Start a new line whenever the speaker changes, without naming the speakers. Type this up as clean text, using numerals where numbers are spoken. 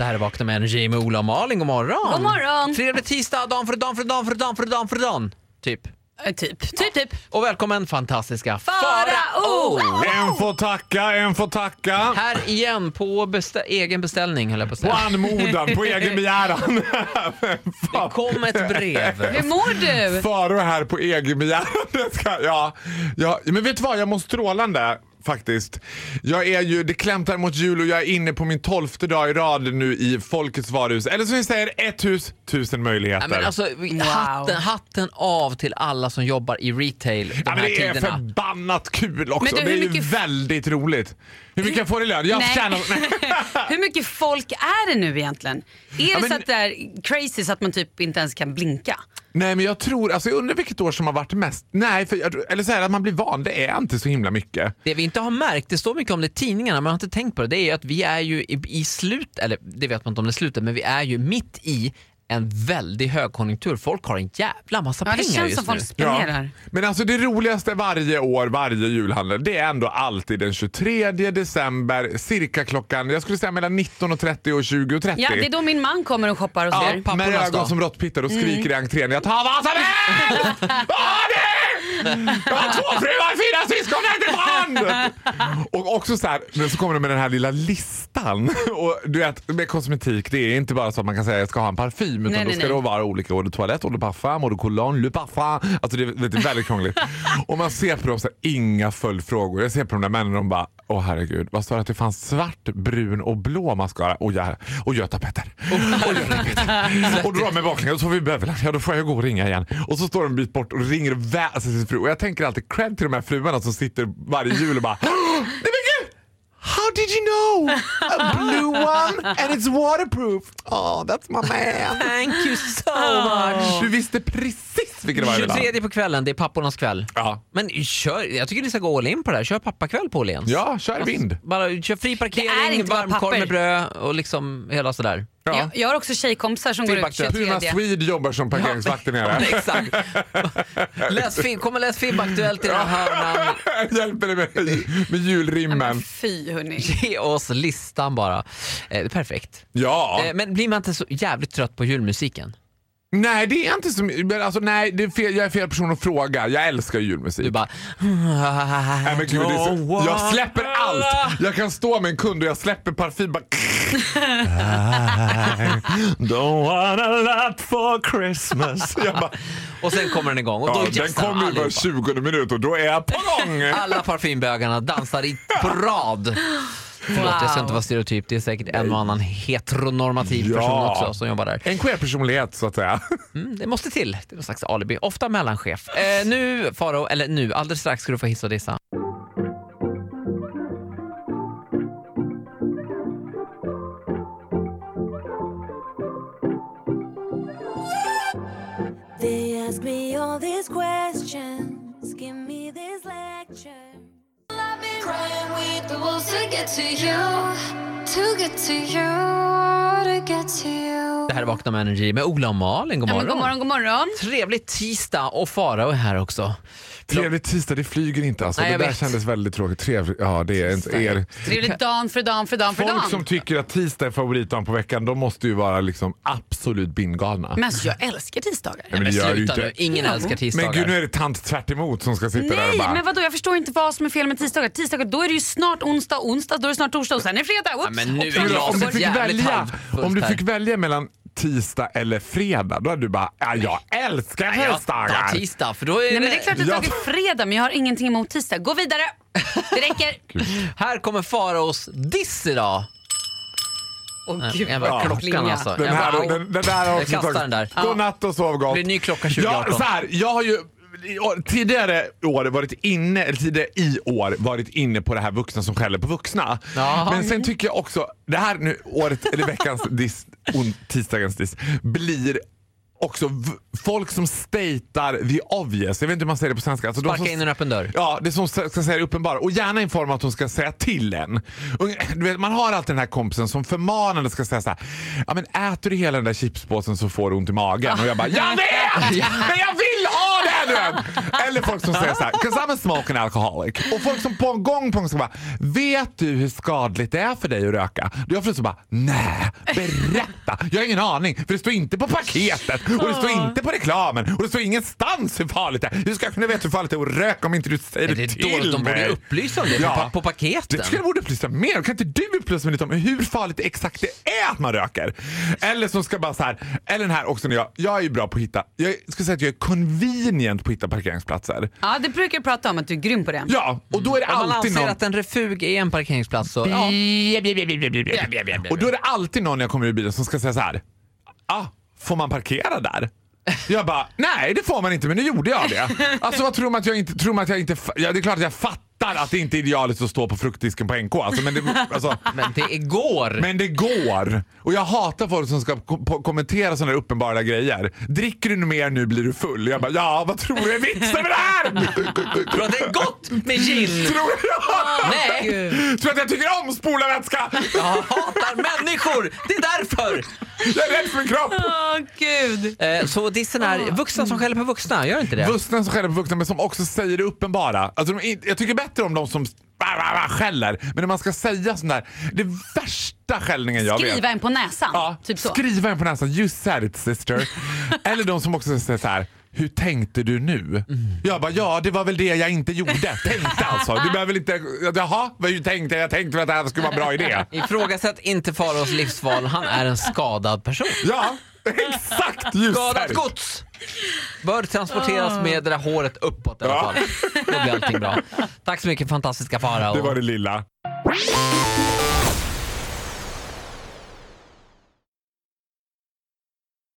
Det här är Vakna med Energy med Ola och Malin. God morgon.
God morgon.
Trevlig tisdag, dan för dan. Typ. Och välkommen fantastiska Farao.
En får tacka.
Här igen på egen beställning, höll jag på att säga.
På anmodan, på egen begäran.
Det kom ett brev.
Hur mår du?
Farao här på egen begäran. Ja, men vet du vad, jag mår strålande. Faktiskt. Det klämtar mot jul och jag är inne på min 12:e dag i rad nu i Folkets varuhus. Eller som vi säger, 1000 möjligheter.
Ja, men alltså, hatten av till alla som jobbar i retail de här
det är
tiderna.
Förbannat kul också.
Men
det är ju väldigt roligt. Hur mycket får det lön?
Hur mycket folk är det nu egentligen? Är det så att det är crazy så att man typ inte ens kan blinka?
Nej, men jag tror, alltså under vilket år som har varit mest. Nej, eller så här att man blir van, det är inte så himla mycket.
Det vi inte har märkt, det står mycket om det i tidningarna, men jag har inte tänkt på det. Det är ju att vi är ju i slut, eller det vet man inte om det är slutet, men vi är ju mitt i en väldigt högkonjunktur. Folk har en jävla massa pengar just nu.
Det känns som folk spenderar.
Men alltså det roligaste varje julhandel, det är ändå alltid den 23 december, cirka klockan, jag skulle säga mellan 19.30 och 20.30.
Ja, det är då min man kommer och shoppar och ser.
Med ögon som råttpittar och skriker i entrén. Jag tar Vasaväl! Jag har 2 fruar, 4 syskon, inte brand! Och också så här, så kommer de med den här lilla listan. Och du vet, med kosmetik, det är inte bara så att man kan säga att jag ska ha en parfym, utan då ska det vara olika eau de toilette, eau de parfum, eau de cologne, le parfum. Alltså det är väldigt krångligt. Och man ser på dem så här, inga följdfrågor. Jag ser på de där männen och de bara, herregud, vad står det att det fanns svart, brun och blå mascara? Och Göta Petter. Och drar mig baklänges och så får vi bövla. Ja, då får jag gå och ringa igen. Och så står de en bit bort och ringer och väser sin fru. Och jag tänker alltid cred till de här fruarna som sitter varje jul och bara, nej men gud! How did you know? A blue one and it's waterproof. Oh, that's my man.
Thank you so much.
Du visste precis vilket det var idag.
23 på kvällen, det är pappornas kväll.
Ja.
Men jag tycker ni ska gå all in på det här. Kör pappakväll på Åhléns.
Ja, kör vind.
Bara kör fri parkering, varmkorv med bröd och liksom hela sådär.
Ja.
Jag har också tjejkompisar som går ut 23.
Puma Swede jobbar som parkeringsvakten nere.
Ja, exakt. Läs FIB-aktuellt i den här hörnan.
Hjälper det med julrimmen.
Fy hörni.
Ge oss listan bara. Perfekt.
Ja.
Men blir man inte så jävligt trött på julmusiken?
Nej, det är inte så. Alltså, nej, det är fel, jag är fel person att fråga. Jag älskar julmusik.
Du bara...
Nej, men gud, jag släpper allt. Jag kan stå med en kund och jag släpper parfym. Bara... I don't want a lot for Christmas.
Och sen kommer den igång. Och då
den kommer ju bara 20 minuter och då är jag på gång.
Alla parfymbögarna dansar på rad. Förlåt, jag ska inte vara stereotyp. Det är säkert en och annan heteronormativ person också som jobbar där.
En queer-personlighet så att säga.
Det måste till. Det är någon slags alibi. Ofta mellanchef. Nu, Farao, eller nu, alldeles strax ska du få hissa och dissa.
They ask me all these questions, give me this lecture. Crying with the wolves to get to you, to get to you, to get to you.
Det här är Vakna med Energy med Ola och Malin. God morgon.
God morgon.
Trevligt tisdag och Farao är här också.
Trevligt tisdag, det flyger inte alltså.
Nej,
det där kändes väldigt tråkigt. Trevligt, ja det är inte er.
Trevligt dan för dan.
Folk som tycker att tisdag är favoritdagen på veckan, de måste ju vara liksom absolut bindgalna.
Men alltså, jag älskar tisdagar.
Nej, men det gör ju inte.
Ingen älskar tisdagar.
Men gud, nu är det tant tvärt emot som ska sitta där och bara...
Nej, men vadå? Jag förstår inte vad som är fel med tisdagar. Tisdagar, då är det ju snart onsdag, då är det snart torsdag och sen är det fredag.
Ja, men nu är jag
om du fick välja mellan tisdag eller fredag, då hade du bara, jag älskar tisdagar.
Ja, tisdag, för då är
Nej, men det är klart att jag är fredag, men jag har ingenting emot tisdag. Gå vidare, det räcker.
Här kommer Faraos diss idag.
Gud,
klockan alltså.
Den där har också
kastar den där.
God natt och sov gott.
Det blir ny klocka 2018.
Så här, jag har ju tidigare i år varit inne på det här vuxna som skäller på vuxna.
Ja.
Men sen tycker jag också, det här nu året eller veckans diss, tisdagens diss blir också folk som statar the obvious. Jag vet inte hur man säger det på svenska. Alltså
sparka in en öppen dörr.
Ja, det som ska säga det uppenbara. Och gärna i form av att de ska säga till en. Och, du vet, man har alltid den här kompisen som förmanande ska säga så här: ja, men äter du hela den där chipspåsen så får du ont i magen. Och jag bara, jag vet! Men jag vill ha det! du vet. Eller folk som säger så här, 'cause I'm a smoking alcoholic. Och folk som på en gång ska bara, vet du hur skadligt det är för dig att röka? Då jag så bara, nej, berätta. Jag har ingen aning, för det står inte på paketet och det står inte på reklamen och det står ingenstans hur farligt det är. Hur ska jag kunna veta hur farligt det är att röka om inte du säger det till mig?
De borde upplysa om det på paketen.
Det tycker jag borde upplysa mer. Kan inte du upplysa mig lite om hur farligt det exakt det är att man röker? Eller som ska bara så här, eller den här också när jag är ju bra på att hitta, jag ska säga att jag är convenient på att hitta parkeringsplatser.
Ja, det brukar jag prata om att du är grym på det.
Ja, och då är det
Om man
alltid
anser
någon...
att en refug är en parkeringsplats så...
Och då är det alltid någon när jag kommer ur bilen som ska säga så här, får man parkera där? Jag bara, nej det får man inte, men nu gjorde jag det. Alltså vad tror man att jag inte, ja, det är klart att jag fattar att det inte är idealiskt att stå på fruktdisken på NK alltså, men det går. Och jag hatar folk som ska kommentera sådana uppenbara grejer. Dricker du mer nu blir du full. Jag bara, ja vad tror du är vitsen med det här?
Tror du att det är gott med gin?
Tror jag?
Nej.
Tror att jag tycker om spolarvätska?
Jag hatar människor, det är därför.
Jag är rädd för min kropp.
Gud.
Så dissen är vuxna som skäller på vuxna, gör inte det?
Vuxna som skäller på vuxna men som också säger det uppenbara. Alltså, jag tycker bättre om de som skäller. Men när man ska säga sån där, det värsta skällningen jag vet.
Skriva en på näsan.
Ja,
typ så.
Skriva en på näsan. You said it sister. Eller de som också säger så här, hur tänkte du nu? Jag bara, ja det var väl det jag inte gjorde. Tänkte alltså. Du behöver inte, jaha, vad tänkte jag? Jag tänkte att det här skulle vara en bra idé.
Ifrågasätt inte Faraos livsval, han är en skadad person.
Ja, exakt.
Skadat gods bör transporteras med det där håret uppåt i alla fall. Då blir allting bra. Tack så mycket fantastiska Farao.
Det var det lilla.